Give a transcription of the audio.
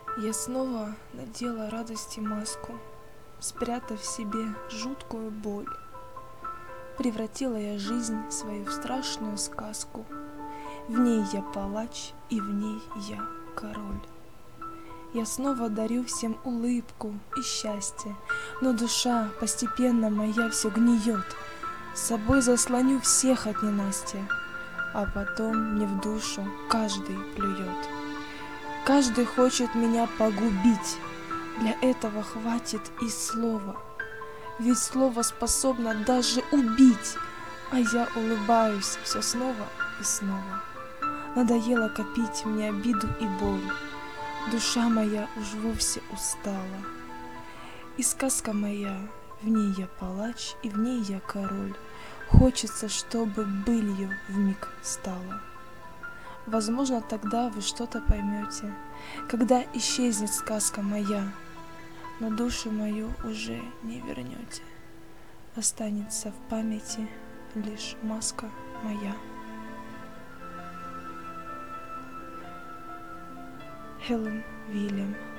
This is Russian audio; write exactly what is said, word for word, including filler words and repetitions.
Я снова надела радости маску, спрятав в себе жуткую боль. Превратила я жизнь свою в страшную сказку. В ней я палач, и в ней я король. Я снова дарю всем улыбку и счастье, но душа постепенно моя все гниет. С собой заслоню всех от ненастья, а потом мне в душу каждый плюет. Каждый хочет меня погубить, для этого хватит и слова. Ведь слово способно даже убить, а я улыбаюсь все снова и снова. Надоело копить мне обиду и боль, душа моя уж вовсе устала. И сказка моя, в ней я палач, и в ней я король. Хочется, чтобы былью вмиг стала. Возможно, тогда вы что-то поймете, когда исчезнет сказка моя, но душу мою уже не вернете. Останется в памяти лишь маска моя. Хелен Вильям.